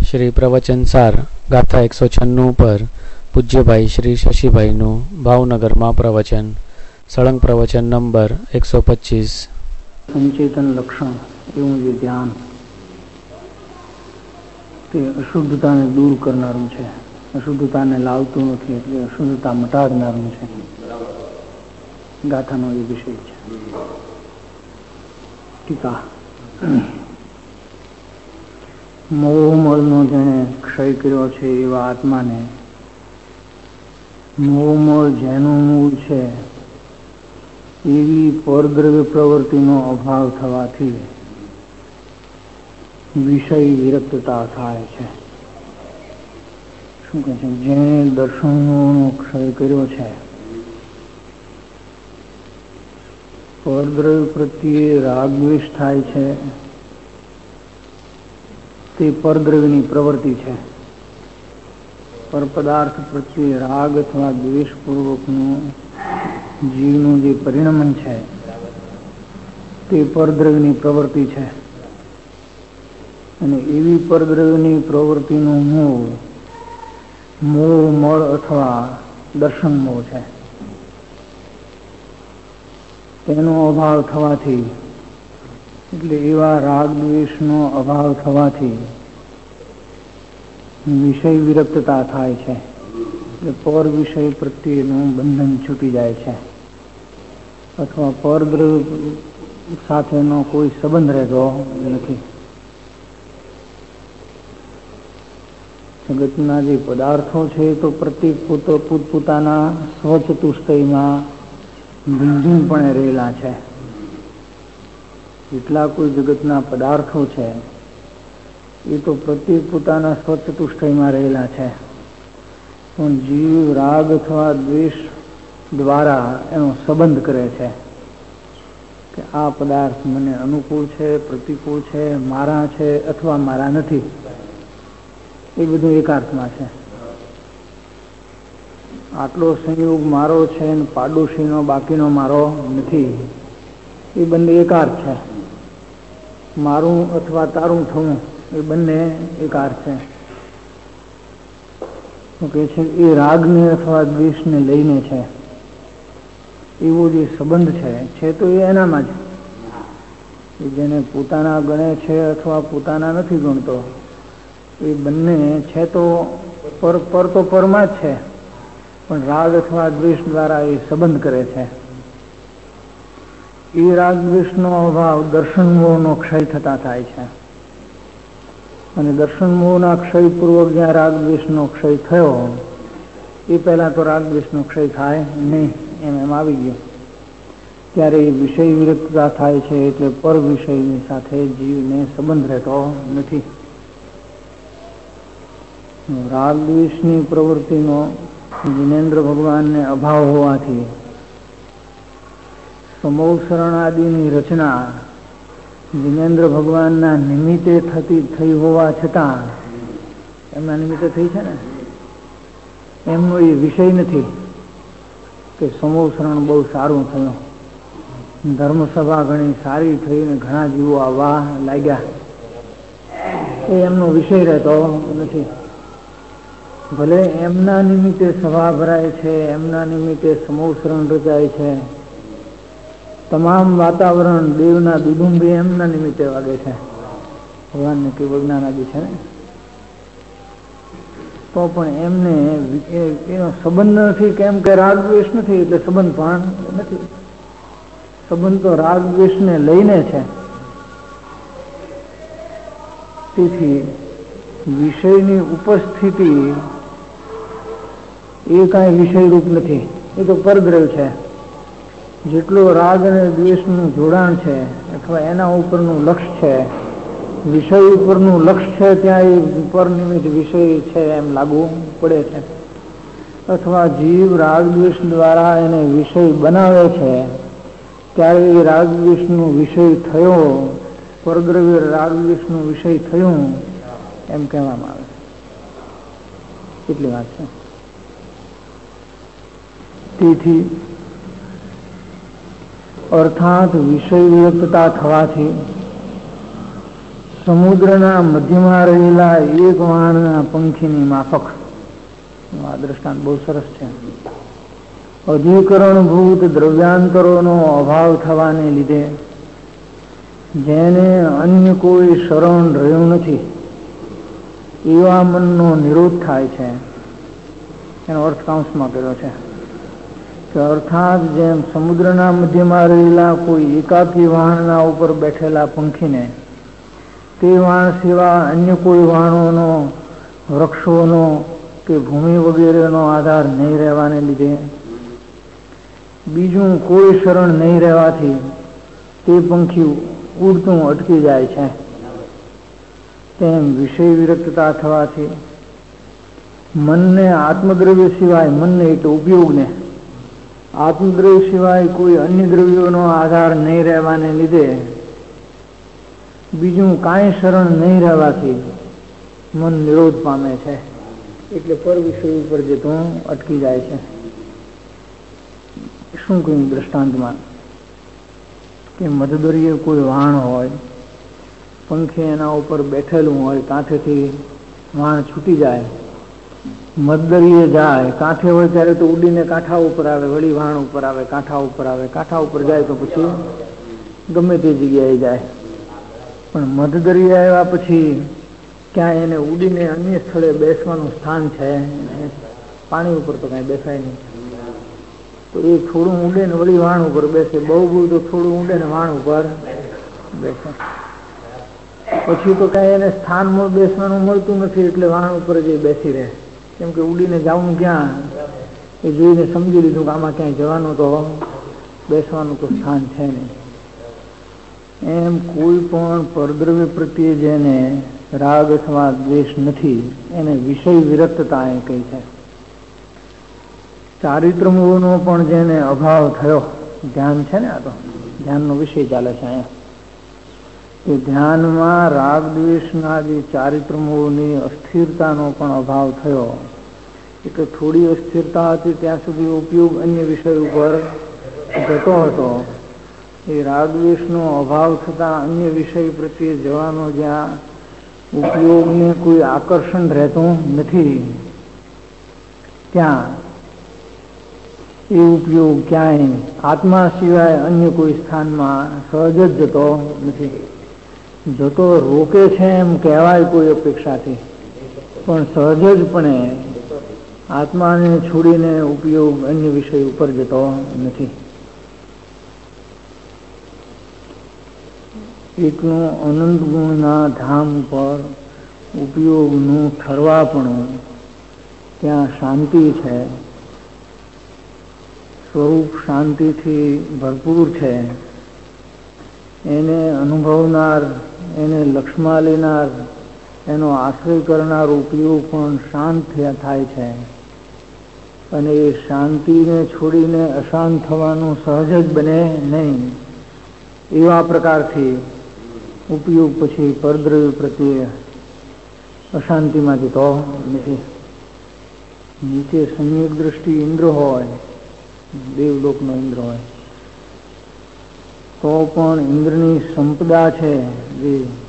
શ્રી પ્રવચન સાર ગાથા 196 પર પૂજ્યભાઈ શ્રી શશીભાઈનું ભાવનગરમાં પ્રવચન. સળંગ પ્રવચન નંબર 125. સંચેતન લક્ષણ એવું જે ધ્યાન તે અશુદ્ધતાને દૂર કરનારું છે, અશુદ્ધતાને લાવતું નથી, એટલે અશુદ્ધતા મટાડનારું છે. ગાથાનો એ વિષય છે. ટીકા. મોહમળનો જેને ક્ષય કર્યો છે એવા આત્માને મોહમળ જેનું મૂળ છે એવી પરદ્રવ્ય પ્રવૃત્તિનો અભાવ થવાથી વિષય વિરક્તતા થાય છે. શું કહે છે? જેને દર્શનનો ક્ષય કર્યો છે, પરદ્રવ્ય પ્રત્યે રાગ દ્વેષ થાય છે, તે પરદ્રવ્યની પ્રવૃત્તિ છે. પર પદાર્થ પ્રત્યે રાગ અથવા દ્વેષપૂર્વકનું જીવનું જે પરિણમન છે તે પરદ્રવ્યની પ્રવૃત્તિ છે. અને એવી પરદ્રવ્યની પ્રવૃત્તિનું મૂળ મોહ મળ અથવા દર્શન મોહ છે. તેનો અભાવ થવાથી, એટલે એવા રાગ દ્વેષનો અભાવ થવાથી વિષય વિરક્તતા થાય છે. એટલે પર વિષય પ્રત્યેનું બંધન છૂટી જાય છે, અથવા પરદ્રવ્ય સાથેનો કોઈ સંબંધ રહેતો નથી. જગતના જે પદાર્થો છે તો પ્રત્યેક પોતપોતાના સ્વચતુષ્ટયમાં ભિન્નપણે રહેલા છે. જેટલા કોઈ જગતના પદાર્થો છે એ તો પ્રત્યેક પોતાના સ્વચતુષ્ટયમાં રહેલા છે, પણ જીવ રાગ અથવા દ્વેષ દ્વારા એનો સંબંધ કરે છે કે આ પદાર્થ મને અનુકૂળ છે, પ્રતિકૂળ છે, મારા છે અથવા મારા નથી. એ બધું એકાર્થમાં છે. આટલો સંયોગ મારો છે ને પાડોશીનો બાકીનો મારો નથી, એ બંને એકાર્થ છે. મારું અથવા તારું થવું એ બંને એકાર્થ છે. તો કહે છે એ રાગને અથવા દ્વેષને લઈને છે. એવો જે સંબંધ છે તો એ એનામાં જ, જેને પોતાના ગણે છે અથવા પોતાના નથી ગણતો, એ બંને છે તો પર તો પરમાં જ છે, પણ રાગ અથવા દ્વેષ દ્વારા એ સંબંધ કરે છે. એ રાગ દ્વેષનો અભાવ દર્શન મોહનો ક્ષય થતા થાય છે. અને દર્શન મોહના ક્ષય પૂર્વક જ્યાં રાગ દ્વેષનો ક્ષય થયો એ પહેલા તો રાગ દ્વેષનો ક્ષય થાય નહીં, એમ આવી ગયો. ત્યારે એ વિષય વિરક્તતા થાય છે, એટલે પર વિષયની સાથે જીવને સંબંધ રહેતો નથી. રાગ દ્વેષની પ્રવૃત્તિનો જિનેન્દ્ર ભગવાનને અભાવ હોવાથી સમોસરણ આદિની રચના જિનેન્દ્ર ભગવાનના નિમિત્તે થઈ હોવા છતાં, એમના નિમિત્તે થઈ છે ને, એમનો એ વિષય નથી કે સમોસરણ બહુ સારું થયું, ધર્મસભા ઘણી સારી થઈને ઘણા જીવો આવવા લાગ્યા, એ એમનો વિષય રહેતો નથી. ભલે એમના નિમિત્તે સભા ભરાય છે, એમના નિમિત્તે સમોસરણ રચાય છે, તમામ વાતાવરણ દેવના દુદુંબી એમના નિમિત્તે વાગે છે, ભગવાનને કેવળ જ્ઞાન આદિ છે ને, તો પણ એમને એનો સંબંધ નથી. કેમ કે રાગ દ્વેષ નથી, એટલે સંબંધ પણ નથી. સંબંધ તો રાગ દ્વેષને લઈને છે. તેથી વિષયની ઉપસ્થિતિ એ કાંઈ વિષયરૂપ નથી, એ તો પરદ્રવ્ય છે. જેટલો રાગ અને દ્વેષનું જોડાણ છે અથવા એના ઉપરનું લક્ષ છે, વિષય ઉપરનું લક્ષ છે, ત્યાં એ પર નિમિત્ત વિષય છે એમ લાગુ પડે છે. અથવા જીવ રાગ દ્વેષ દ્વારા એને વિષય બનાવે છે, ત્યારે એ રાગ દ્વેષનો વિષય થયો, પરદ્રવ્ય રાગ દ્વેષનો વિષય થયું એમ કહેવામાં આવે છે. એટલી વાત છે. તેથી અર્થાત વિષય વિરક્તતા થવાથી સમુદ્રના મધ્યમાં રહેલા એક વાણના પંખીની માફક. આ દ્રષ્ટાંત બહુ સરસ છે. અધિકરણભૂત દ્રવ્યાંતરોનો અભાવ થવાને લીધે જેને અન્ય કોઈ શરણ રહ્યું નથી એવા મનનો નિરોધ થાય છે. એનો અર્થ કાંસમાં કર્યો છે કે અર્થાત જેમ સમુદ્રના મધ્યમાં રહેલા કોઈ એકાકી વાહનના ઉપર બેઠેલા પંખીને તે વાણ સિવાય અન્ય કોઈ વાહનોનો, વૃક્ષોનો કે ભૂમિ વગેરેનો આધાર નહીં રહેવાને લીધે, બીજું કોઈ શરણ નહીં રહેવાથી તે પંખી ઉડતું અટકી જાય છે, તેમ વિષય વિરક્તતા થવાથી મનને આત્મદ્રવ્ય સિવાય, મનને એટલે ઉપયોગને આત્મદ્રવ્ય સિવાય કોઈ અન્ય દ્રવ્યોનો આધાર નહીં રહેવાને લીધે, બીજું કાંઈ શરણ નહીં રહેવાથી મન નિરોધ પામે છે. એટલે પર વિષય ઉપર જતું અટકી જાય છે. શું કહ્યું દ્રષ્ટાંતમાં કે મધદરીએ કોઈ વાણ હોય, પંખી એના ઉપર બેઠેલું હોય, કાંઠેથી વાણ છૂટી જાય, મધદરીએ જાય, કાંઠે હોય ત્યારે તો ઉડીને કાંઠા ઉપર આવે, વળી વાણ ઉપર આવે, કાંઠા ઉપર આવે, કાંઠા ઉપર જાય તો પછી ગમે તે જગ્યાએ જાય. પણ મધદરીએ આવ્યા પછી ક્યાં એને ઉડીને અન્ય સ્થળે બેસવાનું સ્થાન છે? પાણી ઉપર તો કાંઈ બેસાય નહીં. તો એ થોડું ઊંડે ને વળી વાણ ઉપર બેસે, બહુ તો થોડું ઊંડે ને વાણ ઉપર બેસે. પછી તો કાંઈ એને સ્થાનમાં બેસવાનું મળતું નથી, એટલે વાણ ઉપર જ બેસી રહે. કેમ કે ઉડીને જવું ક્યાં એ જોઈને સમજી લીધું કે આમાં ક્યાંય જવાનું તો બેસવાનું તો સ્થાન છે નહીં. એમ કોઈ પણ પરદ્રવ્ય પ્રત્યે જેને રાગ અથવા દ્વેષ નથી એને વિષય વિરક્તતા એ કહી છે. ચારિત્રમોહનો પણ જેને અભાવ થયો, ધ્યાન છે ને, આ તો ધ્યાનનો વિષય ચાલે છે અહીંયા, એ ધ્યાનમાં રાગ દ્વેષના જે ચારિત્રમોહની અસ્થિરતાનો પણ અભાવ થયો. એટલે થોડી અસ્થિરતા હતી ત્યાં સુધી ઉપયોગ અન્ય વિષય ઉપર જતો હતો. એ રાગ દ્વેષનો અભાવ થતાં અન્ય વિષય પ્રત્યે જવાનો જ્યાં ઉપયોગને કોઈ આકર્ષણ રહેતું નથી, ત્યાં એ ઉપયોગ ક્યાંય આત્મા સિવાય અન્ય કોઈ સ્થાનમાં સહજ જ જતો નથી. જતો રોકે છે એમ કહેવાય કોઈ અપેક્ષાથી, પણ સહજ જ પણ આત્માને છોડીને ઉપયોગ અન્ય વિષય ઉપર જતો નથી. એકનું અનંત ગુણના ધામ પર ઉપયોગનું ઠરવાપણું, ત્યાં શાંતિ છે, સ્વરૂપ શાંતિથી ભરપૂર છે. એને અનુભવનાર, એને લક્ષમાં લેનાર, એનો આશ્રય કરનાર ઉપયોગ પણ શાંત થાય છે. અને એ શાંતિને છોડીને અશાંત થવાનું સહજ જ બને નહીં. એવા પ્રકારથી ઉપયોગ પછી પરદ્રવ્ય પ્રત્યે અશાંતિમાં જતો નથી. નીચે સંયોગ દ્રષ્ટિ ઇન્દ્ર હોય, દેવલોકનો ઇન્દ્ર હોય, તો પણ ઇન્દ્રની સંપદા છે જે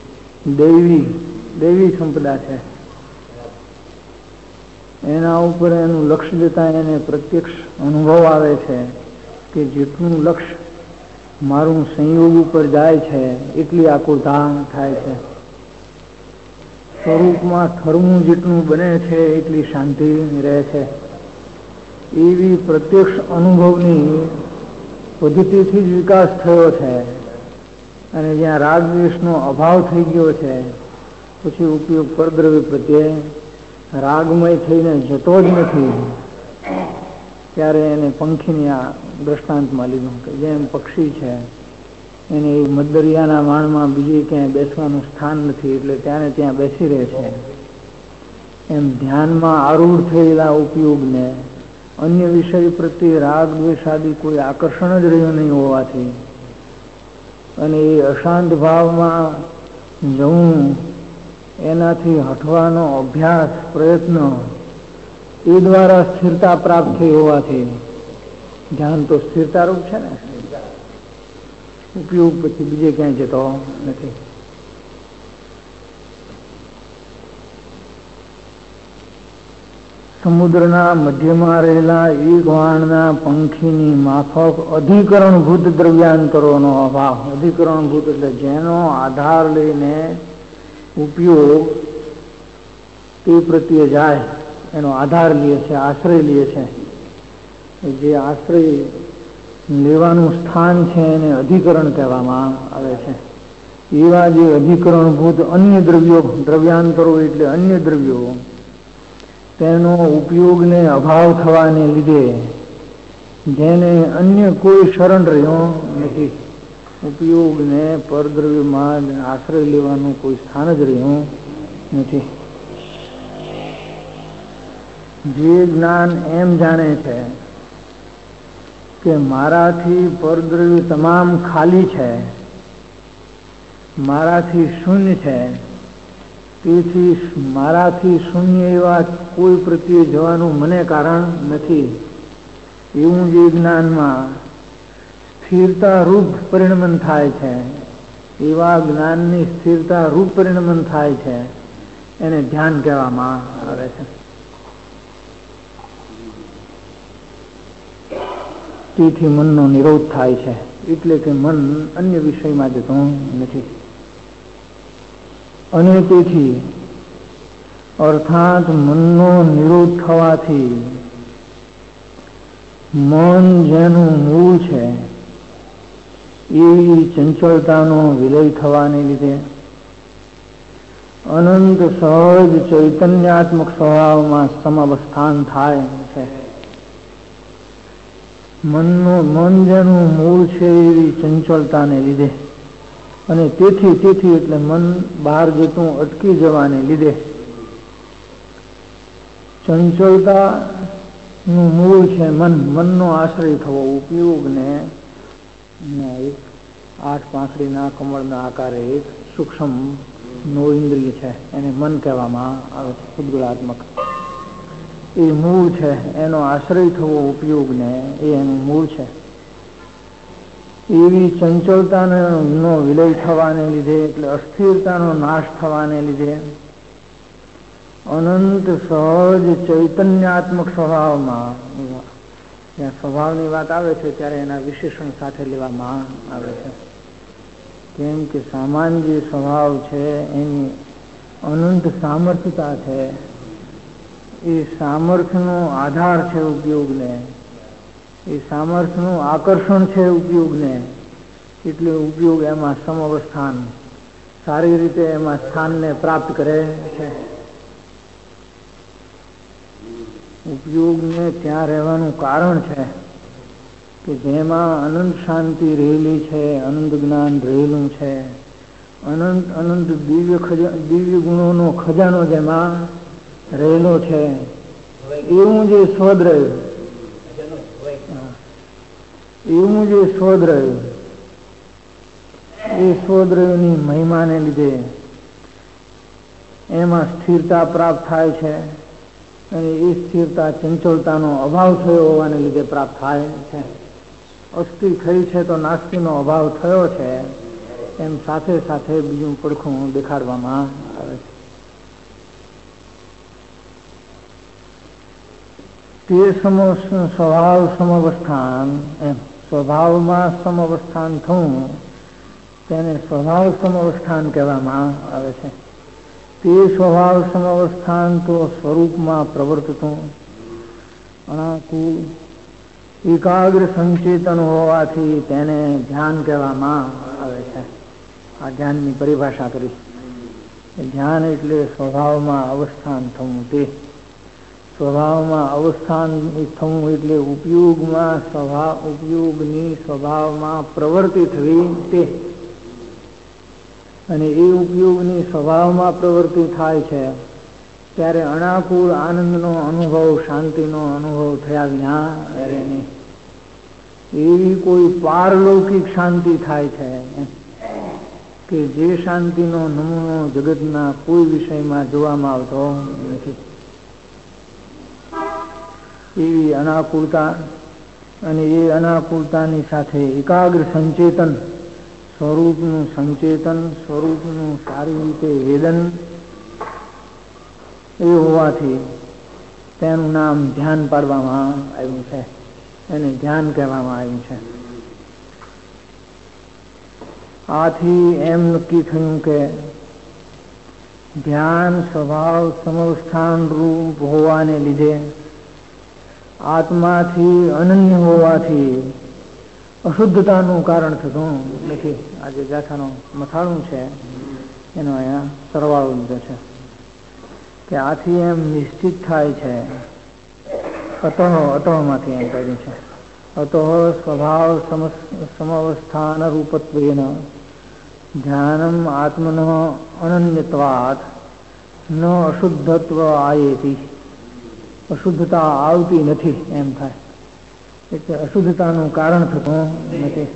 દૈવી સંપદા છે, એના ઉપર એનું લક્ષ્ય જતા એને પ્રત્યક્ષ અનુભવ આવે છે કે જેટલું લક્ષ્ય મારું સંયોગ ઉપર જાય છે એટલી આકુરતા થાય છે. સ્વરૂપમાં ઠરવું જેટલું બને છે એટલી શાંતિ રહે છે. એવી પ્રત્યક્ષ અનુભવની પદ્ધતિથી જ વિકાસ થયો છે. અને જ્યાં રાગ દ્વેષનો અભાવ થઈ ગયો છે પછી ઉપયોગ પરદ્રવ્ય પ્રત્યે રાગમય થઈને જતો જ નથી. ત્યારે એને પંખીની આ દ્રષ્ટાંતમાં લીધું કે જેમ પક્ષી છે એને મધદરિયાના વાણમાં બીજે ક્યાંય બેસવાનું સ્થાન નથી એટલે ત્યાં ત્યાં બેસી રહે છે, એમ ધ્યાનમાં આરૂઢ થયેલા ઉપયોગને અન્ય વિષય પ્રત્યે રાગ દ્વેષ આદિ કોઈ આકર્ષણ જ રહ્યું નહીં હોવાથી અને એ અશાંત ભાવમાં જવું, એનાથી હટવાનો અભ્યાસ પ્રયત્ન એ દ્વારા સ્થિરતા પ્રાપ્ત થઈ હોવાથી, ધ્યાન તો સ્થિરતારૂપ છે ને, ઉપયોગ પછી બીજે ક્યાંય જતો નથી. સમુદ્રના મધ્યમાં રહેલા એક વાણના પંખીની માફક અધિકરણભૂત દ્રવ્યાંતરોનો અભાવ. અધિકરણભૂત એટલે જેનો આધાર લઈને ઉપયોગ તે પ્રત્યે જાય, એનો આધાર લે છે, આશ્રય લે છે. જે આશ્રય લેવાનું સ્થાન છે એને અધિકરણ કહેવામાં આવે છે. એવા જે અધિકરણભૂત અન્ય દ્રવ્યો, દ્રવ્યાંતરો એટલે અન્ય દ્રવ્યો, તેનો ઉપયોગને અભાવ થવાને લીધે જેને અન્ય કોઈ શરણ રહ્યો નથી, ઉપયોગને પરદ્રવ્યમાં આશ્રય લેવાનું કોઈ સ્થાન જ રહ્યું નથી. જે જ્ઞાન એમ જાણે છે કે મારાથી પરદ્રવ્ય તમામ ખાલી છે, મારાથી શૂન્ય છે, તેથી મારાથી શૂન્ય એવા કોઈ પ્રત્યે જવાનું મને કારણ નથી, એવું જે જ્ઞાનમાં સ્થિરતા રૂપ પરિણમન થાય છે, એવા જ્ઞાનની સ્થિરતા રૂપ પરિણમન થાય છે, એને ધ્યાન કહેવામાં આવે છે. તેથી મનનો નિરોધ થાય છે, એટલે કે મન અન્ય વિષયમાં જતું નથી. અને તેથી અર્થાત મનનો નિરોધ થવાથી મન જેનું મૂળ છે એવી ચંચળતાનો વિલય થવાને લીધે અનંત સહજ ચૈતન્યાત્મક સ્વભાવમાં સમાવસ્થાન થાય છે. મન જેનું મૂળ છે એવી ચંચળતાને લીધે અને તેથી એટલે મન બહાર જતું અટકી જવાને લીધે ચંચળતાનું મૂળ છે મન. મનનો આશ્રય થવો, ઉપયોગને એક 8 પાંખડીના કમળના આકારે એક સૂક્ષ્મ નો ઇન્દ્રિય છે, એને મન કહેવામાં આવે છે, ઉદ્ગલાત્મક. એ મૂળ છે, એનો આશ્રય થવો ઉપયોગને એ એનું મૂળ છે. એવી ચંચળતાનો વિલય થવાને લીધે એટલે અસ્થિરતાનો નાશ થવાને લીધે અનંત સહજ ચૈતન્યાત્મક સ્વભાવમાં, જ્યાં સ્વભાવની વાત આવે છે ત્યારે એના વિશેષણ સાથે લેવામાં આવે છે. કેમ કે સામાન્ય જે સ્વભાવ છે એની અનંત સામર્થ્યતા છે, એ સામર્થ્યનો આધાર છે ઉપયોગને, એ સામર્થ્યનું આકર્ષણ છે ઉપયોગને, એટલે ઉપયોગ એમાં સમઅવસ્થાન સારી રીતે એમાં સ્થાનને પ્રાપ્ત કરે છે. ઉપયોગને ત્યાં રહેવાનું કારણ છે કે જેમાં અનંત શાંતિ રહેલી છે, અનંત જ્ઞાન રહેલું છે, અનંત દિવ્ય ગુણોનો ખજાનો જેમાં રહેલો છે, એવું જે સ્વદ્રવ્ય, એવું જે સ્વદ્રવ્ય, એ સ્વદ્રવ્યની મહિમાને લીધે એમાં સ્થિરતા પ્રાપ્ત થાય છે. અને એ સ્થિરતા ચંચળતાનો અભાવ થયો હોવાને લીધે પ્રાપ્ત થાય છે. અસ્થિ થઈ છે તો નાસ્તિનો અભાવ થયો છે, એમ સાથે સાથે બીજું પડખું દેખાડવામાં આવે છે. તે સ્વભાવ સમઅવસ્થાન, એમ સ્વભાવમાં સમઅવસ્થાન થવું તેને સ્વભાવ સમઅવસ્થાન કહેવામાં આવે છે. તે સ્વભાવ સમઅવસ્થાન તો સ્વરૂપમાં પ્રવર્તતું અનાકુલ એકાગ્ર સંચેતન હોવાથી તેને ધ્યાન કહેવામાં આવે છે. આ ધ્યાનની પરિભાષા કરી. ધ્યાન એટલે સ્વભાવમાં અવસ્થાન થવું. તે સ્વભાવમાં અવસ્થાન થવું એટલે ઉપયોગની સ્વભાવમાં પ્રવૃત્તિ થવી તે. અને એ ઉપયોગની સ્વભાવમાં પ્રવૃત્તિ થાય છે ત્યારે અનાકૂળ આનંદનો અનુભવ, શાંતિનો અનુભવ થયા વિના રહે નહીં. એવી કોઈ પારલૌકિક શાંતિ થાય છે કે જે શાંતિનો નમૂનો જગતના કોઈ વિષયમાં જોવામાં આવતો નથી. એવી અનાકૂળતા, અને એ અનાકૂળતાની સાથે એકાગ્ર સંચેતન, સ્વરૂપનું સંચેતન, સ્વરૂપનું સારી રીતે વેદન એ હોવાથી તેનું નામ ધ્યાન પાડવામાં આવ્યું છે, એને ધ્યાન કહેવામાં આવ્યું છે. આથી એમ નક્કી થયું કે ધ્યાન સ્વભાવ સમવસ્થાન રૂપ હોવાને લીધે આત્માથી અનન્ય હોવાથી અશુદ્ધતાનું કારણ થતું નથી. આજે ગાથાનો મથાળું છે એનો અહીંયા સરવાળો લીધો છે કે આથી એમ નિશ્ચિત થાય છે. અતઃમાંથી એમ કહ્યું છે. અતઃ સ્વભાવ સમવસ્થાન રૂપત્વેન ધ્યાનમ આત્મનો અનન્યત્વાત ન અશુદ્ધત્વ આયેતિ. અશુદ્ધતા આવતી નથી એમ થાય, એટલે અશુદ્ધતાનું કારણ થતું નથી.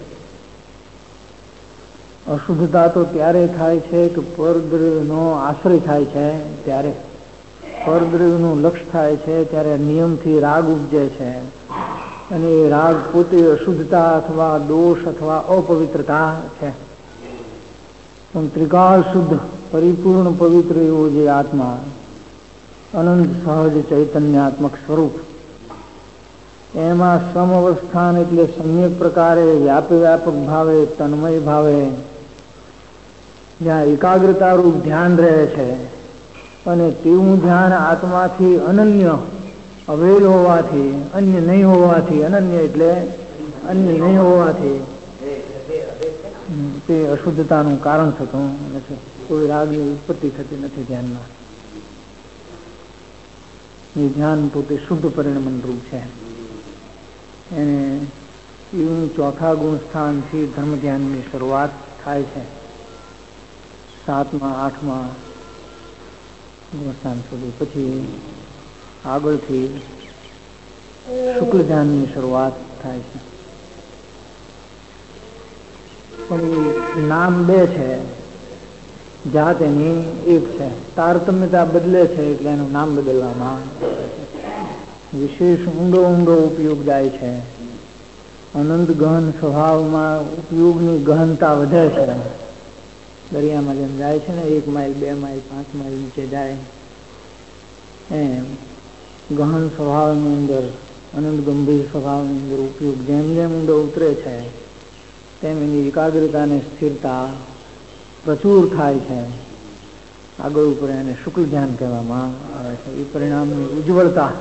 અશુદ્ધતા તો ત્યારે થાય છે કે પરદ્રવ્યનો આશ્રય થાય છે, ત્યારે પરદ્રવ્યનું લક્ષ્ય થાય છે ત્યારે નિયમથી રાગ ઉપજે છે, અને એ રાગ પોતે અશુદ્ધતા અથવા દોષ અથવા અપવિત્રતા છે. પણ ત્રિકાળ શુદ્ધ પરિપૂર્ણ પવિત્ર એવો જે આત્મા, અનંત સહજ ચૈતન્યાત્મક સ્વરૂપ, એમાં સમઅવસ્થાન એટલે સમ્યક પ્રકારે વ્યાપક ભાવે તન્મય ભાવે જ્યાં એકાગ્રતા રૂપ ધ્યાન રહે છે, અને તેવું ધ્યાન આત્માથી અનન્ય અભેદ હોવાથી, અન્ય નહીં હોવાથી, અનન્ય એટલે અન્ય નહીં હોવાથી તે અશુદ્ધતાનું કારણ થતું નથી. કોઈ રાગની ઉત્પત્તિ થતી નથી ધ્યાનમાં. એ ધ્યાન પોતે શુદ્ધ પરિણમન રૂપ છે. એને એવું ચોથા ગુણ સ્થાનથી ધર્મ ધ્યાનની શરૂઆત થાય છે. 7મા 8મા ગુણ સ્થાન સુધી, પછી આગળથી શુક્લ ધ્યાનની શરૂઆત થાય છે. પણ નામ બે છે, જાત એની એક છે. તારતમ્યતા બદલે છે એટલે એનું નામ બદલવામાં વિશેષ ઊંડો ઉપયોગ જાય છે. અનંત ગહન સ્વભાવમાં ઉપયોગની ગહનતા વધે છે. દરિયામાં જેમ જાય છે ને 1 માઇલ 2 માઇલ 5 માઇલ નીચે જાય એમ ગહન સ્વભાવની અંદર, અનંત ગંભીર સ્વભાવની અંદર ઉપયોગ જેમ જેમ ઊંડો ઉતરે છે તેમ એની એકાગ્રતા અને સ્થિરતા પ્રચુર થાય છે. આગળ ઉપર એને શુક્લ ધ્યાન કહેવામાં આવે છે. એ પરિણામની ઉજ્જવળતા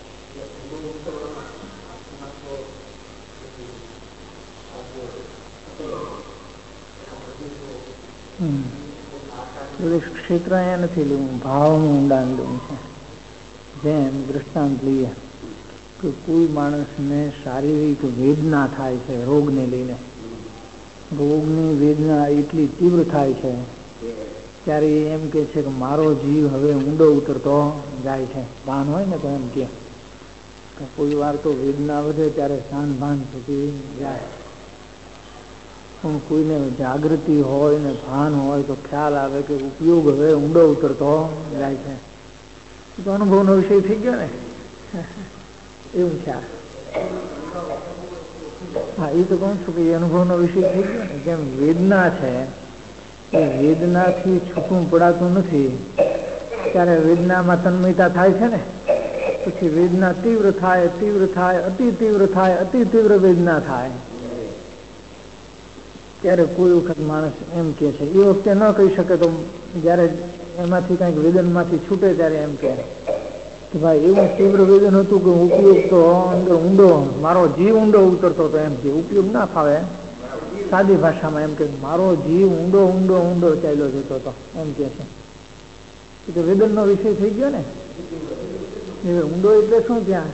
ક્ષેત્ર અહીંયા નથી લેવું, ભાવનું ઊંડાણ લેવું છે. જેમ દ્રષ્ટાંત લઈએ કે કોઈ માણસને શારીરિક વેદના થાય છે, રોગને લઈને રોગની વેદના એટલી તીવ્ર થાય છે ત્યારે એમ કે છે કે મારો જીવ હવે ઊંડો ઉતરતો જાય છે. ભાન હોય ને તો એમ કે કોઈ વાર તો વેદના વધે ત્યારે શાન ભાન સુધી જાય, પણ કોઈને જાગૃતિ હોય ને ભાન હોય તો ખ્યાલ આવે કે ઉપયોગ હવે ઊંડો ઉતરતો જાય છે. તો અનુભવનો વિષય થઈ ગયો ને એવું ખ્યાલ. હા, એ તો કહું છું કે અનુભવનો વિષય થઈ ગયો ને. જેમ વેદના છે એ વેદનાથી છૂટું પડાતું નથી, ત્યારે વેદનામાં તન્મયતા થાય છે ને. પછી વેદના તીવ્ર થાય, અતિ તીવ્ર થાય, અતિ તીવ્ર વેદના થાય ત્યારે કોઈ વખત માણસ એમ કે છે, એ વખતે ન કહી શકે તો જયારે એમાંથી કંઈક વેદનમાંથી છૂટે ત્યારે એમ કે ભાઈ એવું તીવ્ર વેદન હતું કે ઉપયોગ તો અંદર ઊંડો, મારો જીવ ઊંડો ઉતરતો હતો. એમ કે ઉપયોગ ના ફાવે, સાદી ભાષામાં એમ કે મારો જીવ ઊંડો ચાલ્યો જતો હતો એમ કે છે. એ તો વેદનનો વિષય થઈ ગયો ને. ઊંડો એટલે શું? ત્યાં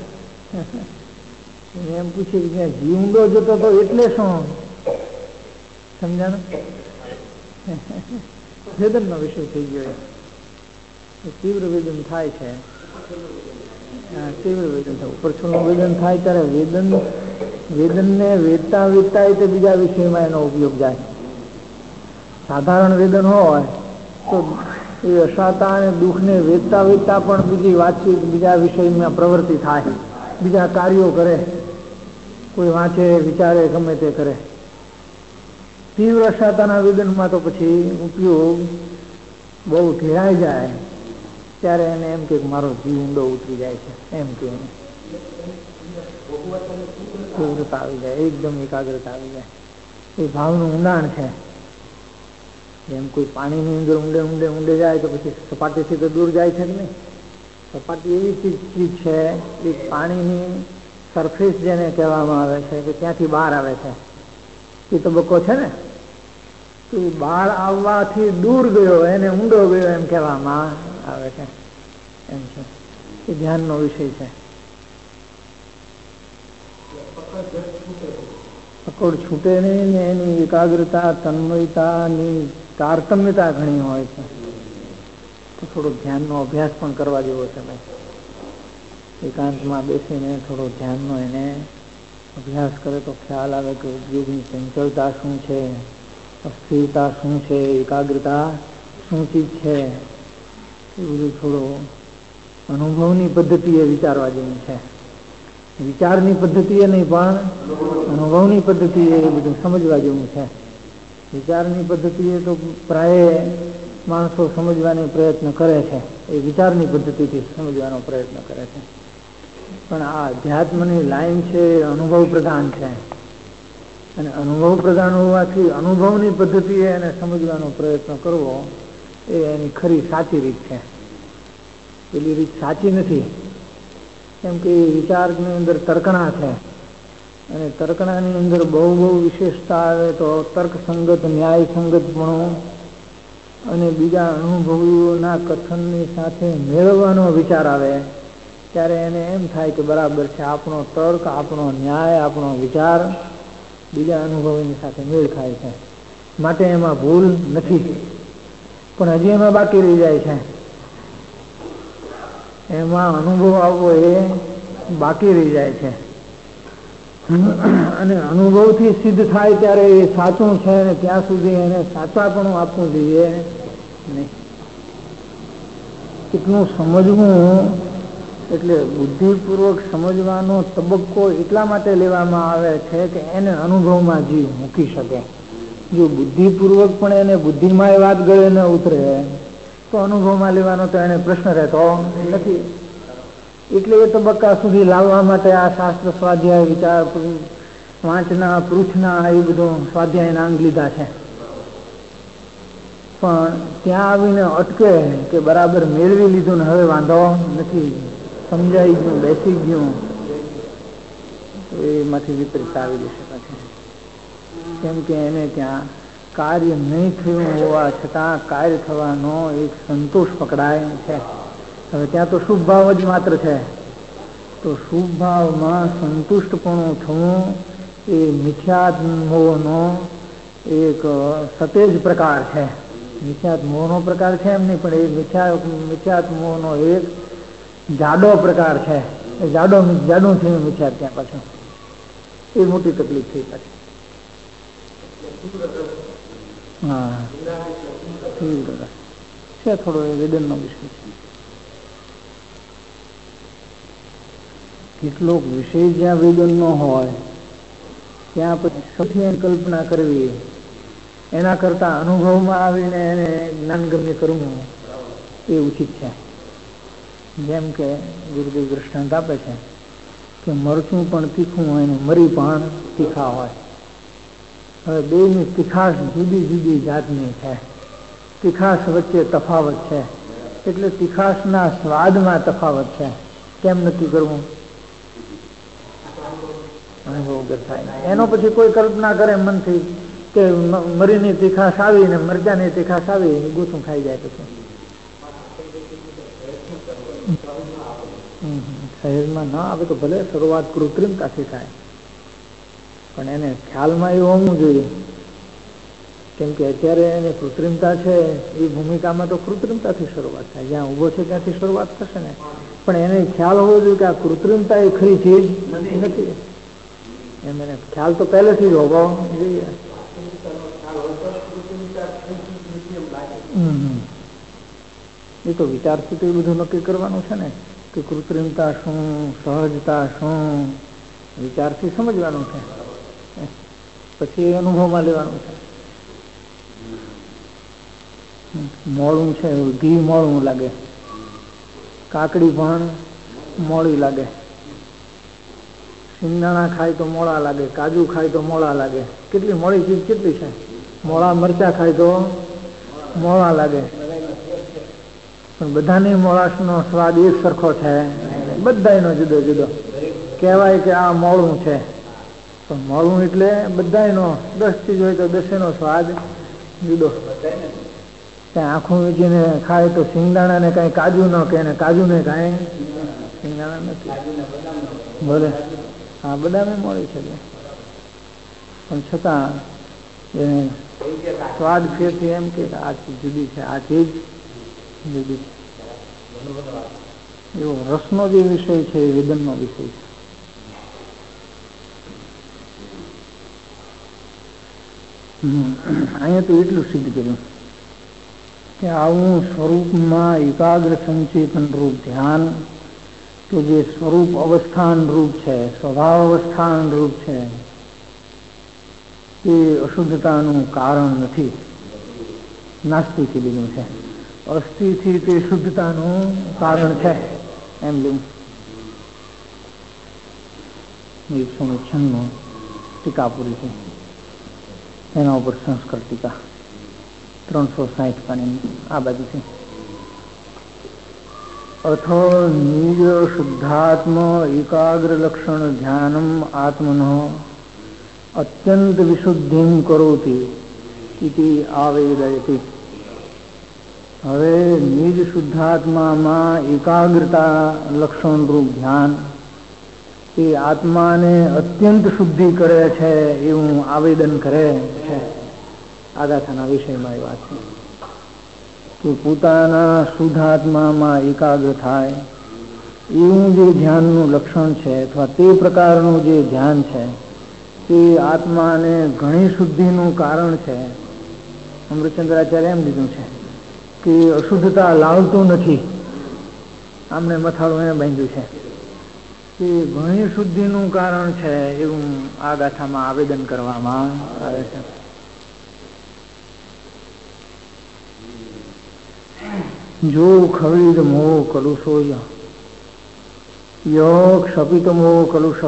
એમ પૂછે કે જ્યાં જીવ ઊંડો જતો હતો એટલે શું સમજાણું? વેદનનો વિષય થઈ ગયો. તીવ્ર વેદન થાય છે, તીવ્ર વેદન થાય, ઉપરછોડનું વેદન થાય ત્યારે વેદનને વેદતા એ તે બીજા વિષયમાં એનો ઉપયોગ જાય. સાધારણ વેદન હોય તો એ અશાતા અને દુઃખને વેદતા પણ બીજી વાતચીત, બીજા વિષયમાં પ્રવૃત્તિ થાય, બીજા કાર્યો કરે, કોઈ વાંચે, વિચારે, ગમે તે કરે. તીવ્ર અશાતાના વેદનમાં તો પછી ઉપયોગ બહુ ઘેરાઈ જાય ત્યારે એને એમ કે મારો જીવ ઊંડો ઉતરી જાય છે, એમ કે એકાગ્રતા આવી જાય, એકદમ એકાગ્રતા આવી જાય. એ ભાવનું ઊંડાણ છે. જેમ કોઈ પાણીની અંદર ઊંડે ઊંડે ઊંડે જાય તો પછી સપાટીથી તો દૂર જાય છે કે નહીં. સપાટી એવી ચીજ છે એ પાણીની સરફેસ જેને કહેવામાં આવે છે કે ત્યાંથી બહાર આવે છે, એ તબક્કો છે ને, તો એ બહાર આવવાથી દૂર ગયો, એને ઊંડો ગયો એમ કહેવામાં આવે છે. એમ છે એ ધ્યાનનો વિષય છે. પકડ છૂટે નહીં ને એની એકાગ્રતા, તન્મયતાની તારતમ્યતા ઘણી હોય છે. તો થોડો ધ્યાનનો અભ્યાસ પણ કરવા જેવો છે. એકાંતમાં બેસીને થોડો ધ્યાનનો એને અભ્યાસ કરે તો ખ્યાલ આવે કે ઉદ્યોગની ચંચળતા શું છે, અસ્થિરતા શું છે, એકાગ્રતા શું ચીજ છે. એ બધું થોડો અનુભવની પદ્ધતિએ વિચારવા જેવું છે. વિચારની પદ્ધતિએ નહીં પણ અનુભવની પદ્ધતિએ એ બધું સમજવા જેવું છે. વિચારની પદ્ધતિએ તો પ્રાય માણસો સમજવાનો પ્રયત્ન કરે છે, એ વિચારની પદ્ધતિથી સમજવાનો પ્રયત્ન કરે છે. પણ આ અધ્યાત્મની લાઈન છે એ અનુભવ પ્રધાન છે, અને અનુભવ પ્રધાન હોવાથી અનુભવની પદ્ધતિએ એને સમજવાનો પ્રયત્ન કરવો એ એની ખરી સાચી રીત છે. પેલી રીત સાચી નથી, કેમ કે એ વિચારની અંદર તર્કણા છે, અને તર્કણાની અંદર બહુ વિશેષતા આવે તો તર્કસંગત, ન્યાયસંગતપણું અને બીજા અનુભવીઓના કથનની સાથે મેળવવાનો વિચાર આવે ત્યારે એને એમ થાય કે બરાબર છે, આપણો તર્ક, આપણો ન્યાય, આપણો વિચાર બીજા અનુભવીની સાથે મેળ ખાય છે, માટે એમાં ભૂલ નથી. પણ હજી એમાં બાકી રહી જાય છે, એમાં અનુભવ આવવો એ બાકી રહી જાય છે. અને અનુભવથી સિદ્ધ થાય ત્યારે એ સાચું છે, અને ત્યાં સુધી એને સાચાપણું આપવું જોઈએ નહીં. કેટલું સમજવું એટલે બુદ્ધિપૂર્વક સમજવાનો તબક્કો એટલા માટે લેવામાં આવે છે કે એને અનુભવમાં જીવ મૂકી શકે. જો બુદ્ધિપૂર્વક પણ એને બુદ્ધિમાં એ વાત ગળે ન ઉતરે તો અનુભવમાં લેવાનો તો એને પ્રશ્ન રહેતો નથી. એટલે એ તબક્કા સુધી લાવવા માટે આ શાસ્ત્ર સ્વાધ્યાય, વિચાર, વાંચના, પૃથના એ બધું સ્વાધ્યાયના અંગ લીધા છે. પણ ત્યાં આવીને અટકે કે બરાબર મેળવી લીધું ને હવે વાંધો નથી, સમજાઈ ગયું, બેસી ગયું, એમાંથી વિપરીત આવી જશે પછી. કેમ કે એને ત્યાં કાર્ય નહીં થયું હોવા છતાં કાર્ય થવાનો એક સંતોષ પકડાય છે. હવે ત્યાં તો શુભ ભાવ જ માત્ર છે, તો શુભ ભાવમાં સંતુષ્ટપણું થવું એ મિથ્યાત્ મોહનો એક સતેજ પ્રકાર છે. મિથ્યાત્ મોહનો પ્રકાર છે એમ નહીં, પણ એ મિથ્યાત્ મોહનો એક જાડો પ્રકાર છે. એ જાડું થયું મિથ્યાત્ ત્યાં પાછું એ મોટી તકલીફ થઈ પાછી. હા, છે થોડો એ વેદનનો વિષય છે. કેટલોક વિષય જ્યાં વેદનનો હોય ત્યાં પછી સૌથી કલ્પના કરવી એના કરતા અનુભવમાં આવીને એને જ્ઞાનગમ્ય કરવું એ ઉચિત છે. જેમ કે ગુરુદેવ દૃષ્ટાંત આપે છે કે મરચું પણ તીખું હોય ને મરી પણ તીખા હોય. હવે બેની તીખાશ જુદી જુદી જાતની છે, તીખાશ વચ્ચે તફાવત છે, એટલે તીખાશના સ્વાદમાં તફાવત છે. કેમ નક્કી કરવું? અનુભવ વગર થાય. એનો પછી કોઈ કલ્પના કરે મનથી કે મરીની તીખાશ આવી ને મરચાની તીખાશ આવી, ગૂંથું ખાઈ જાય પછી. શહેરમાં ના આવે તો ભલે શરૂઆત કૃત્રિમતાથી થાય, પણ એને ખ્યાલમાં એવું હોવું જોઈએ. કેમ કે અત્યારે એને કૃત્રિમતા છે એ ભૂમિકામાં તો કૃત્રિમતાથી શરૂઆત થાય, જ્યાં ઊભો છે ત્યાંથી શરૂઆત થશે ને. પણ એને ખ્યાલ હોવો જોઈએ કે આ કૃત્રિમતા એ ખરી ચીજ નથી. એમ એને ખ્યાલ તો પહેલેથી જ હોવો જોઈએ. એ તો વિચારથી તો એ બધું નક્કી કરવાનું છે ને કે કૃત્રિમતા શું, સહજતા શું, વિચારથી સમજવાનું છે, પછી અનુભવમાં લેવાનું છે. મોડું છે, ઘી મોડું લાગે, કાકડી પણ મોળી લાગે, સિંગદાણા ખાય તો મોળા લાગે, કાજુ ખાય તો મોળા લાગે. કેટલી મોળી ચીજ કેટલી છે. મોળા મરચા ખાય તો મોળા લાગે, પણ બધાની મોળાશનો સ્વાદ એક સરખો છે? બધાયનો જુદો જુદો. કહેવાય કે આ મોળું છે, પણ મોળું એટલે બધાયનો 10 ચીજ હોય તો 10નો સ્વાદ જુદો. ત્યાં આંખું વીંચીને ખાય તો સિંગદાણાને કાંઈ કાજુ ન કહે ને કાજુને કાંઈ સિંગદાણા નથી. ભલે હા બદામે મોળી છે, પણ છતાં એને સ્વાદ ફેરથી એમ કે આ ચીજ જુદી છે, આ ચીજ જુદી છે. એવો રસનો જે વિષય છે એ વેદનનો વિષય છે. અહીંયા તો એટલું સિદ્ધ કર્યું કે આવું સ્વરૂપમાં એકાગ્ર સંચેતન રૂપ ધ્યાન, તો જે સ્વરૂપ અવસ્થાન રૂપ છે, સ્વભાવ અવસ્થાન રૂપ છે, તે અશુદ્ધતાનું કારણ નથી. નાસ્તિથી લીધું છે, અસ્થિથી તે શુદ્ધતાનું કારણ છે એમ લીધું. 196 ટીકા પૂરી છે, એના ઉપર સંસ્કાર ટીકા 360 પાની આ બાજુ છે. અથ નિજ શુદ્ધાત્મ એકાગ્ર લક્ષણ ધ્યાનમ આત્મનો અત્યંત વિશુદ્ધિમ કરોતિ ઇતિ આવેદયતિ. હવે નિજ શુદ્ધાત્મામાં એકાગ્રતા લક્ષણ રૂપ ધ્યાન એ આત્માને અત્યંત શુદ્ધિ કરે છે એવું આવેદન કરે છે. આગાથાના વિષયમાં એ વાત છે કે પોતાના શુદ્ધાત્મામાં એકાગ્ર થાય એવું જે ધ્યાનનું લક્ષણ છે, અથવા તે પ્રકારનું જે ધ્યાન છે, તે આત્માને ઘણી શુદ્ધિનું કારણ છે. અમૃતચંદ્રાચાર્ય એમ લીધું છે કે અશુદ્ધતા લાવતું નથી. આમને મથાળું એને બાંધ્યું છે કે ઘણી શુદ્ધિનું કારણ છે એવું આ ગાથામાં આવેદન કરવામાં આવે છે. જો ખવિદ મોહ કલુષો યો ક્ષપિત મોહ કલુષ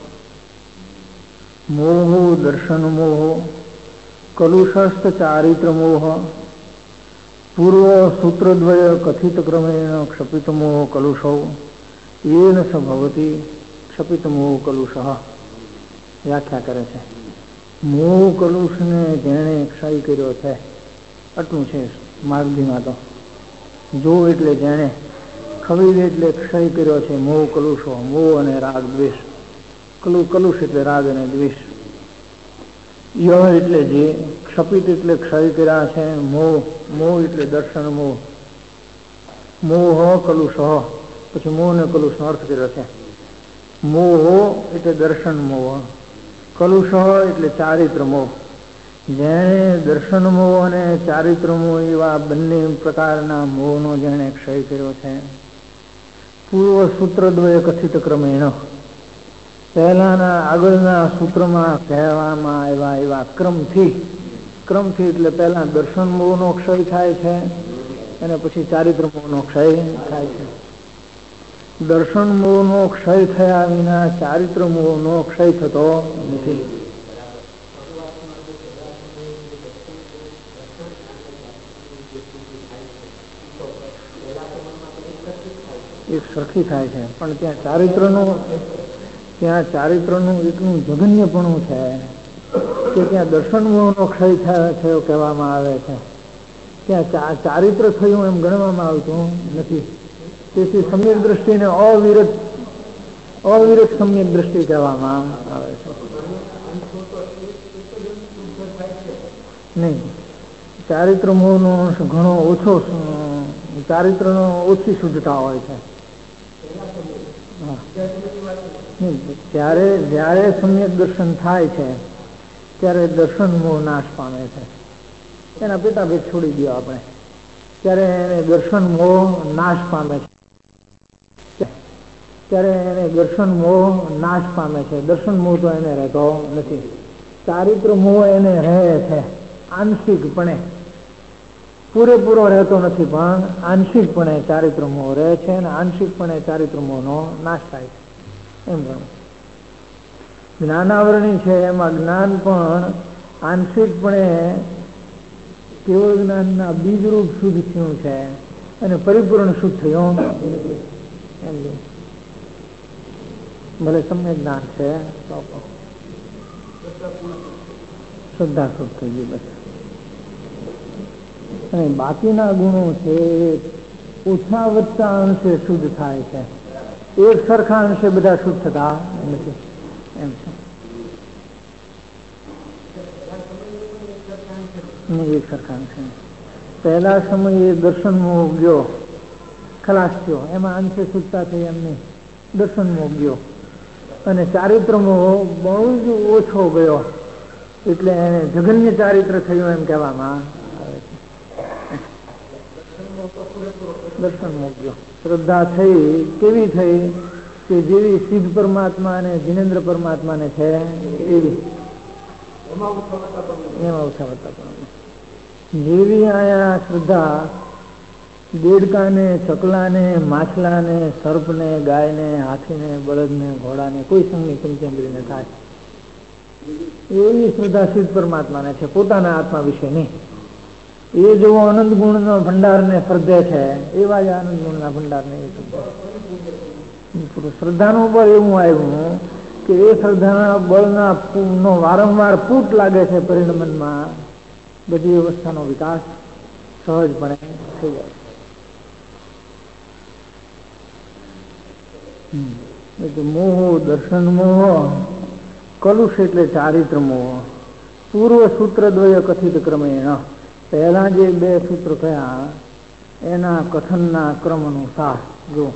મોહ દર્શન મોહ કલુષસ્થ ચારિત્ર મોહ પૂર્વ સૂત્રદ્વય કથિત ક્રમેણ ક્ષપિત મોહ કલુષો એન સ ભવતી ક્ષપિત મોહ કલુષ. વ્યાખ્યા કરે છે, મોહ કલુષને જેણે ક્ષય કર્યો છે, આટલું છે માર્ગીમાં. તો જો એટલે જેણે, ખવિદ એટલે ક્ષય કર્યો છે મોહ કલુષો, મોહ અને રાગ દ્વેષ. કલુષ એટલે રાગ અને દ્વેષ. ય એટલે જે, ક્ષપિત એટલે ક્ષય કર્યા છે, મોહ એટલે દર્શન મોહ, મોહ કલુષ. પછી મોહ ને કલુષ નો અર્થ કર્યો છે. મોહ એટલે દર્શન મોહ, કલુષ એટલે ચારિત્ર મોહ. જેણે દર્શન મોહ અને ચારિત્ર મોહ એવા બંને પ્રકારના મોહનો જેણે ક્ષય કર્યો છે, પૂર્વ સૂત્રદ્વય કથિત ક્રમેણ, પહેલાના આગળના સૂત્રમાં કહેવામાં આવ્યા એવા ક્રમથી એટલે પહેલા દર્શન મોહનો ક્ષય થાય છે અને પછી ચારિત્ર મોહનો ક્ષય થાય છે. દર્શન મોહનો ક્ષય થયા વિના ચારિત્ર મોહનો ક્ષય થતો નથી. એક સરખી થાય છે, પણ ત્યાં ચારિત્રનું એટલું જઘન્યપણું છે કે ત્યાં દર્શન મોહનો ક્ષય થયો કહેવામાં આવે છે, ત્યાં ચારિત્ર થયું એમ ગણવામાં આવતું નથી. તેથી સમ્યક દ્રષ્ટિને અવિરત સમ્યક દ્રષ્ટિ કહેવામાં આવે છે. નહીં, ચારિત્ર મોહનો અંશ ઘણો ઓછો, ચારિત્રનો ઓછી શુદ્ધતા હોય છે. જ્યારે સમ્યક દર્શન થાય છે ત્યારે દર્શન મોહ નાશ પામે છે. એના પેટાભેદ છોડી દો આપણે, ત્યારે એને દર્શન મોહ નાશ પામે છે. દર્શન મોહ તો એને રહેતો નથી. ચારિત્ર મોહ એને રહે છે આંશિકપણે, પૂરેપૂરો રહેતો નથી, પણ આંશિકપણે ચારિત્ર મોહ રહે છે અને આંશિકપણે ચારિત્ર મોહનો નાશ થાય છે. એમ ગણું. જ્ઞાનાવરણી છે એમાં જ્ઞાન પણ આંશિકપણે કેવળ જ્ઞાનના બીજરૂપ શુદ્ધ થયું છે અને પરિપૂર્ણ શુદ્ધ થયું એમ. ભલે તમને જ્ઞાન છે તો શ્રદ્ધા શુદ્ધ થઈ ગઈ બસ. અને બાકીના ગુણો છે ઓછા વધતા અંશે શુદ્ધ થાય છે, એક સરખા અંશે બધા શુદ્ધ થતા નથી એમ છે. એક સરખા અંશે પહેલા સમયે દર્શન મોહ ગયો, ખલાસ થયો, એમાં અંશે શુદ્ધતા થઈ એમ નહીં. દર્શન મોહ ગયો અને ચારિત્ર મોહ બહુ જ ઓછો ગયો એટલે એને જગન્ય ચારિત્ર થયું એમ કહેવામાં આવે છે. દર્શન મોહ ગયો. શ્રદ્ધા થઈ કેવી થઈ કે જેવી સિદ્ધ પરમાત્મા અને જીનેન્દ્ર પરમાત્માને છે એવી, એમાં ઓછા વધતા જેવી આયા શ્રદ્ધા દેડકાને, ચકલાને, માછલાને, સર્પને, ગાયને, હાથીને, બળદને, ઘોડાને કોઈ સંગની પંચેન્દ્રિયને થાય એવી શ્રદ્ધા સિદ્ધ પરમાત્માને છે, પોતાના આત્મા વિશેની. એ જેવો આનંદ ગુણનો ભંડારને શ્રદ્ધે છે એવા જ આનંદ ગુણના ભંડારને શ્રદ્ધાનું બળ એવું આવ્યું કે એ શ્રદ્ધાના બળના નો વારંવાર પૂટ લાગે છે પરિણમનમાં, બધી અવસ્થાનો વિકાસ સહજપણે થઈ જાય. મોહ, દર્શન મોહ, કલુષ એટલે ચારિત્ર મોહ. પૂર્વ સૂત્ર દ્વય કથિત ક્રમેણ, પહેલા જે બે સૂત્ર થયા એના કથનના ક્રમ અનુસાર જો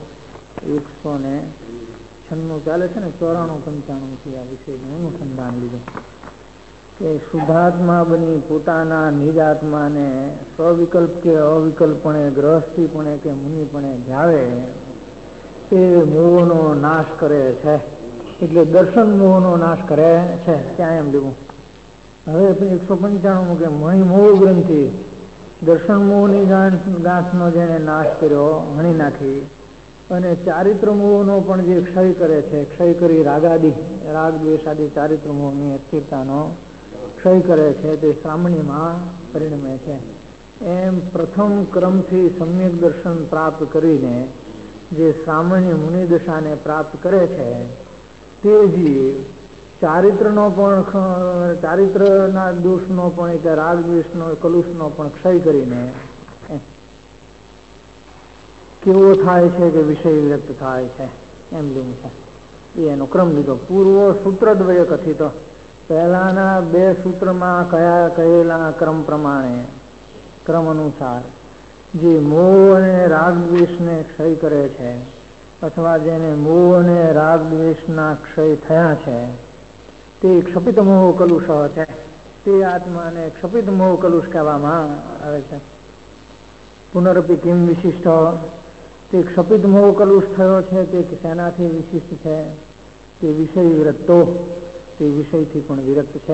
196 ચાલે છે ને, 94-95 થી આ વિષયનું અનુસંધાન લીધું કે શુદ્ધાત્મા બની પોતાના નિજાત્માને સ્વવિકલ્પ કે અવિકલ્પણે, ગ્રહસ્થીપણે કે મુનિપણે ધ્યાવે તે મોહનો નાશ કરે છે. એટલે દર્શન મોહનો નાશ કરે છે ત્યાં એમ લેવું. હવે 195 કે મણી મોહ ગ્રંથિ દર્શન મોહની ગાંઠનો જેને નાશ કર્યો, હણી નાખી, અને ચારિત્ર મોહનો પણ જે ક્ષય કરે છે, ક્ષય કરી રાગ દ્વેષાદી ચારિત્ર મોહની અસ્થિરતાનો ક્ષય કરે છે, તે સામાન્યમાં પરિણમે છે. એમ પ્રથમ ક્રમથી સમ્યક દર્શન પ્રાપ્ત કરીને જે સામાન્ય મુનિદશાને પ્રાપ્ત કરે છે તે જીવ ચારિત્રનો પણ, ચારિત્રના દોષનો પણ, એટલે રાગ દ્વેષનો, કલુષનો પણ ક્ષય કરીને કેવો થાય છે કે વિષય વ્યક્ત થાય છે એમ લીધું છે. એનો ક્રમ લીધો. પૂર્વ સૂત્રદ્વય કથિત, પહેલાના બે સૂત્રમાં કહેલા ક્રમ પ્રમાણે, ક્રમ અનુસાર જે મોહ અને રાગ દ્વેષને ક્ષય કરે છે અથવા જેને મોહ અને રાગ દ્વેષના ક્ષય થયા છે તે ક્ષપિત મોહ કલુષ છે. તે આત્માને ક્ષપિત મોહ કલુષ કહેવામાં આવે છે. પુનરપી કિમ વિશિષ્ટ, તે ક્ષપિત મોહ કલુષ થયો છે તે શેનાથી વિશિષ્ટ છે? તે વિષય વિરક્તો, તે વિષયથી પણ વિરક્ત છે.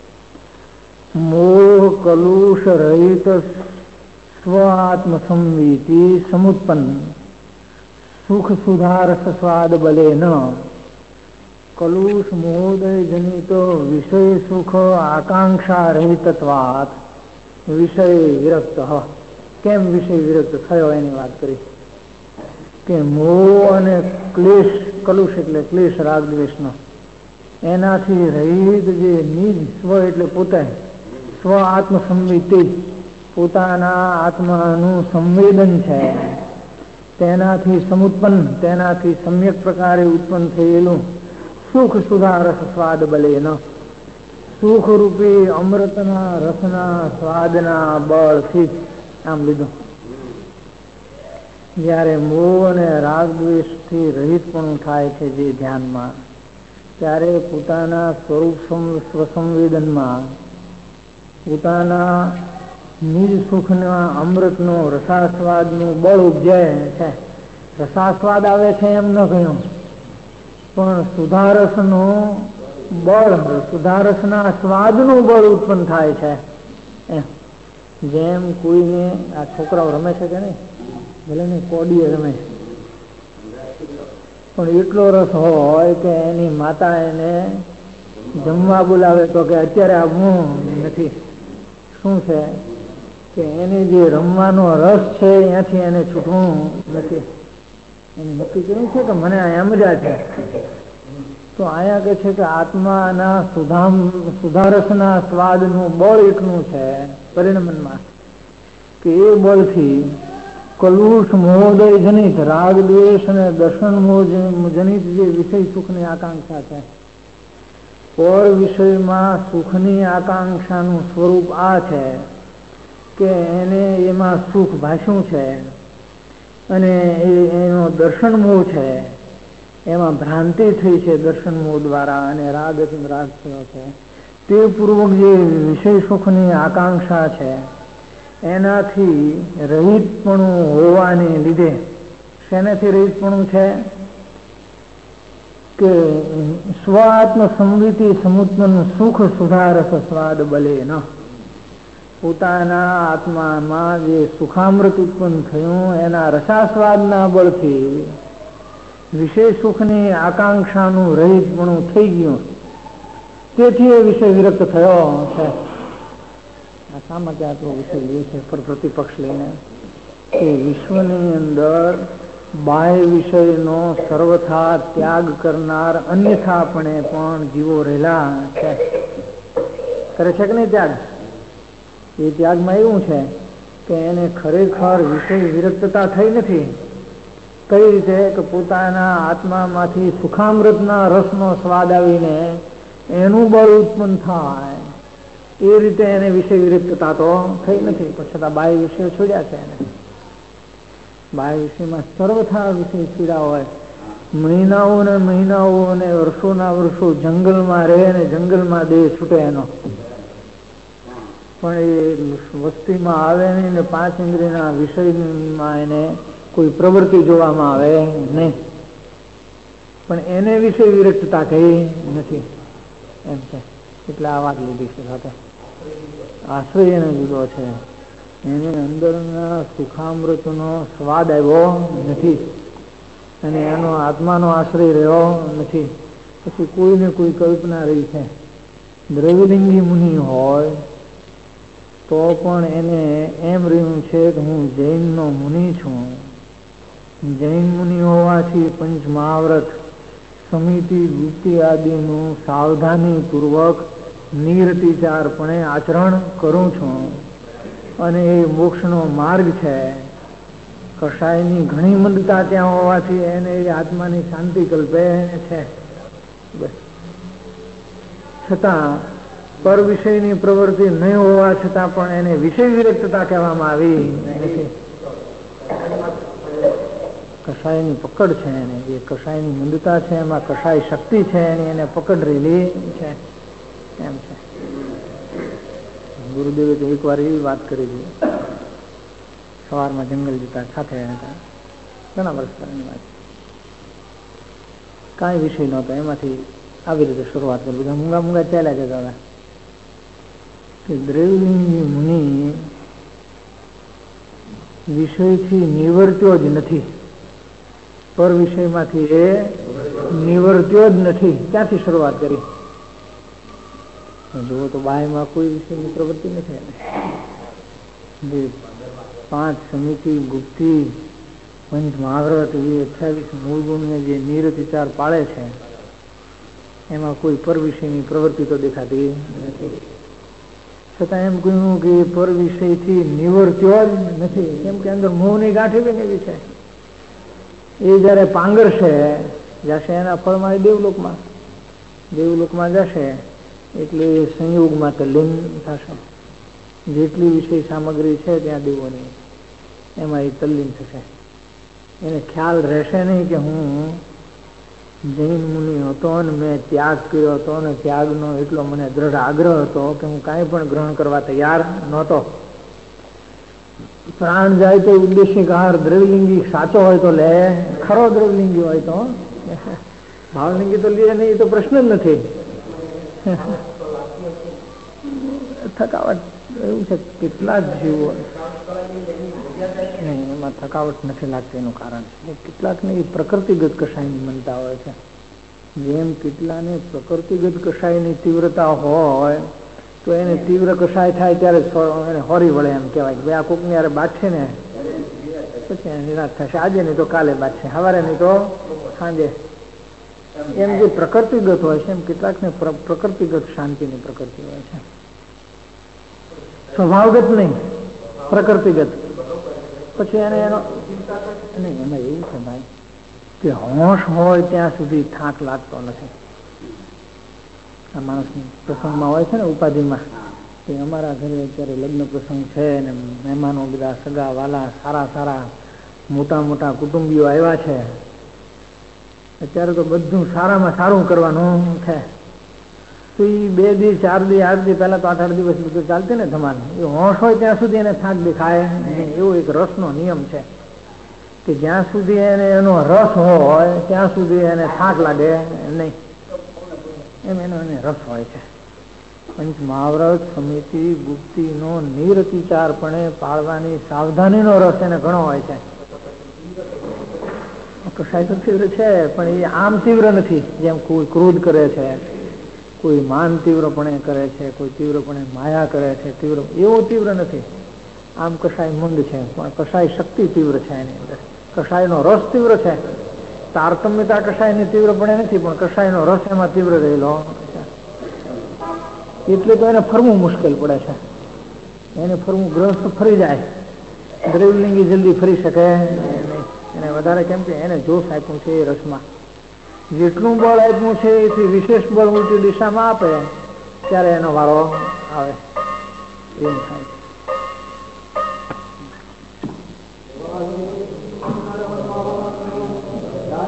મોહ કલુષ રહિત સ્વ આત્મ સંવીતિ સમુત્પન્ન સુખ સુધારસ સ્વાદ બલે ન કલુષ મોહદય જનિતો વિષય સુખ આકાંક્ષા રહિતત્વાત વિષય વિરક્ત. કેમ વિષય વિરક્ત થયો એની વાત કરી કે મોહ અને ક્લેશ, કલુષ એટલે ક્લેશ રાગ દ્વેષનો, એનાથી રહિત જે નિજ સ્વ એટલે પોતે, સ્વ આત્મ સંવિતિ, પોતાના આત્માનું સંવેદન છે, તેનાથી સમુત્પન્ન, તેનાથી સમ્યક પ્રકારે ઉત્પન્ન થયેલું સુખ સુધારસ સ્વાદ બલેન, સુખરૂપી અમૃતના રસના સ્વાદના બળથી આમ લીધું. જ્યારે મોહ અને રાગ દ્વેષથી રહિતપણું થાય છે જે ધ્યાનમાં, ત્યારે પોતાના સ્વરૂપ સ્વસંવેદનમાં પોતાના નિજ સુખના અમૃતનો રસાસ્વાદનું બળ ઉપજે છે. રસાસ્વાદ આવે છે એમ ન કહ્યું, પણ સુધારસનું બળ, સુધારસના સ્વાદનું બળ ઉત્પન્ન થાય છે. જેમ કોઈને આ છોકરાઓ રમે છે કે નહીં, ભલે ને કોડીએ રમે, પણ એટલો રસ હોય કે એની માતા એને જમવા બોલાવે તો કે અત્યારે આવવું નથી. શું છે કે એને જે રમવાનો રસ છે ત્યાંથી એને છૂટવું નથી. એને નક્કી કર્યું છે કે મને એમ જ છે. તો અહીંયા કે છે કે આત્માના સુધારસના સ્વાદનું બળ એટલું છે પરિણમનમાં કે એ બળથી કલુષ મોહદય જનિત રાગ દ્વેષ અને દર્શન મોહ જનિત જે વિષય સુખની આકાંક્ષા છે, પર વિષયમાં સુખની આકાંક્ષાનું સ્વરૂપ આ છે કે એને એમાં સુખ ભાષ્યું છે અને એનો દર્શન મોહ છે, એમાં ભ્રાંતિ થઈ છે દર્શન મોહ દ્વારા અને રાગ થયો છે. તે પૂર્વક જે વિષય સુખની આકાંક્ષા છે એનાથી રહિતપણું હોવાને લીધે, શેનાથી રહિતપણું છે કે સ્વાત્મ સંવિતિ સમુત્પન્ન સુખ સુધારસ સ્વાદ બલે ન, પોતાના આત્મામાં જે સુખામૃત ઉત્પન્ન થયું એના રસાસ્વાદના બળથી વિષય સુખની આકાંક્ષાનું રહિતપણું થઈ ગયું. તેથી એ વિષય વિરક્ત થયો છે. શા માટે આટલો વિષય લે છે પર પ્રતિપક્ષ લઈને કે વિશ્વની અંદર બાહ્ય વિષયનો સર્વથા ત્યાગ કરનાર અન્યથાપણે પણ જીવો રહેલા છે. કરે છે કે નહીં ત્યાગ? એ ત્યાગમાં એવું છે કે એને ખરેખર વિષય વિરક્તતા થઈ નથી. કઈ રીતે કે પોતાના આત્મામાંથી સુખામૃતના રસનો સ્વાદ આવીને એનું બળ ઉત્પન્ન થાય એ રીતે એને વિષય વિરક્તતા તો થઈ નથી, પણ છતાં બાહ્ય વિષયો છોડ્યા છે. એને બાહ્ય વિષયમાં સર્વથા વિષય છોડ્યા હોય, મહિનાઓ ને મહિનાઓ અને વર્ષોના વર્ષો જંગલમાં રહે ને જંગલમાં દેહ છૂટે એનો, પણ એ વસ્તીમાં આવે નહીં ને પાંચ ઇન્દ્રિયના વિષયમાં એને કોઈ પ્રવૃત્તિ જોવામાં આવે નહીં, પણ એને વિશે વિરક્તતા કઈ નથી એમ છે. એટલે આ વાત લીધી છે. સાથે આશ્રય એને જુદો છે, એને અંદરના સુખામૃતનો સ્વાદ આવ્યો નથી અને એનો આત્માનો આશ્રય રહ્યો નથી. પછી કોઈને કોઈ કલ્પના રહી છે. દ્રવિલિંગી મુનિ હોય તો પણ એને એમ રહ્યું છે કે હું જૈનનો મુનિ છું. જૈન મુનિ હોવાથી પંચ મહાવ્રત સમિતિ વૃત્તિ આદિનું સાવધાનીપૂર્વક નિરતિચારપણે આચરણ કરું છું અને એ મોક્ષનો માર્ગ છે. કષાયની ઘણી મંદતા ત્યાં હોવાથી એને એ આત્માની શાંતિ કલ્પે છે. બસ છતાં પર વિષયની પ્રવૃત્તિ નહીં હોવા છતાં પણ એને વિષય વિરક્તતા કહેવામાં આવી નથી. કષાયની પકડ છે એને, જે કષાયની મંદતા છે એમાં કષાય શક્તિ છે એની એને પકડ રહેલી છે એમ છે. ગુરુદેવે તો એક વાર એવી વાત કરી હતી, સવારમાં જંગલ જતા સાથે હતા, ઘણા વર્ષ પહેલાની વાત, કાંઈ વિષય નહોતો, એમાંથી આવી રીતે શરૂઆત કરી, બધા મૂંગા મૂંગા ચાલ્યા જતા હતા કે દ્રવિલિંગી મુનિ વિષયથી નિવર્ત્યો જ નથી, પર વિષયમાંથી એ નિવર્ત્યો જ નથી. ક્યાંથી શરૂઆત કરી? જુઓ તો બાહ્યમાં કોઈ વિષયની પ્રવૃત્તિ નથી. જે પાંચ સમિતિ ગુપ્તિ પંચ મહાવ્રત એ 28 મૂળ ગુણને જે નિરતિચાર પાળે છે એમાં કોઈ પર વિષયની પ્રવૃત્તિ તો દેખાતી નથી. છતાં એમ કહ્યું કે પર વિષયથી નિવર્ત્યો જ નથી, કેમ કે અંદર મોહની ગાંઠી બી એવી છે. એ જયારે પાંગરશે જશે એના ફળમાં દેવલોકમાં જશે એટલે સંયોગમાં તલ્લીન થશે. જેટલી વિષય સામગ્રી છે ત્યાં દેવોની એમાં એ તલ્લીન થશે. એને ખ્યાલ રહેશે નહીં કે હું જૈન મુનિ હતો અને મેં ત્યાગ કર્યો હતો અને ત્યાગનો એટલો મને દ્રઢ આગ્રહ હતો કે હું કાંઈ પણ ગ્રહણ કરવા તૈયાર નહોતો. પ્રાણ જાય તો ઉદ્દેશિક આહાર દ્રવલિંગી સાચો હોય તો લે, ખરો દ્રવલિંગી હોય તો, ભાવલિંગી તો લે નહીં, એ તો પ્રશ્ન જ નથી. થકાવટ એવું છે કેટલા જ જીવો નહીં એમાં થકાવટ નથી લાગતી એનું કારણ કેટલાકને એ પ્રકૃતિગત કષાયની મનતા હોય છે. જેમ કેટલાને પ્રકૃતિગત કષાયની તીવ્રતા હોય તો એને તીવ્ર કષાય થાય ત્યારે એને હોરી વળે એમ કહેવાય કે ભાઈ આ કોકની યારે બાંધશે ને પછી એને નિરાશ થશે. આજે નહીં તો કાલે બાંધશે, સવારે નહીં તો સાંજે. એમ જે પ્રકૃતિગત હોય છે એમ કેટલાકને પ્રકૃતિગત શાંતિની પ્રકૃતિ હોય છે, સ્વભાવગત નહીં, પ્રકૃતિગત. પછી એને એનો નહીં એમાં એવું છે ભાઈ કે હોશ હોય ત્યાં સુધી થાક લાગતો નથી. આ માણસની પ્રસંગમાં હોય છે ને ઉપાધિમાં કે અમારા ઘરે અત્યારે લગ્ન પ્રસંગ છે ને મહેમાનો બધા સગા વાલા સારા સારા મોટા મોટા કુટુંબીઓ આવ્યા છે, અત્યારે તો બધું સારામાં સારું કરવાનું છે. તો એ 2 દી 4 દી 8 દી પહેલા તો 8 દિવસ બધું ચાલતી ને ધમાલ. એ હોશ હોય ત્યાં સુધી એને થાક દેખાય નહીં. એવો એક રસનો નિયમ છે કે જ્યાં સુધી એનો રસ હોય ત્યાં સુધી એને થાક લાગે નહીં, એમ એને રસ હોય છે. પંચ મહાવ્રત સમિતિ ગુપ્તીનો નિરતિચારપણે પાળવાની સાવધાનીનો રસ એને ઘણો હોય છે. કશાય તો તીવ્ર છે પણ એ આમ તીવ્ર નથી. જેમ કોઈ ક્રોધ કરે છે, કોઈ માન તીવ્રપણે કરે છે, કોઈ તીવ્રપણે માયા કરે છે, તીવ્ર એવો તીવ્ર નથી. આમ કશાય મંદ છે પણ કશાય શક્તિ તીવ્ર છે એની અંદર. કશાયનો રસ તીવ્ર છે, તારતમ્યતા કશાયની તીવ્રપણે નથી પણ કશાયનો રસ એમાં તીવ્ર રહેલો છે. એટલે તો એને ફરવું મુશ્કેલ પડે છે. એને ફરવું ગ્રસ્ત ફરી જાય, દ્રવ્યલિંગી જલ્દી ફરી શકે નહીં. એને વધારે કેમ કે એને જોશ આપ્યું છે એ રસમાં. જેટલું બળ આપ્યું છે એથી વિશેષ બળ ઉલટી દિશામાં આપે ત્યારે એનો વારો આવે એમ થાય છે.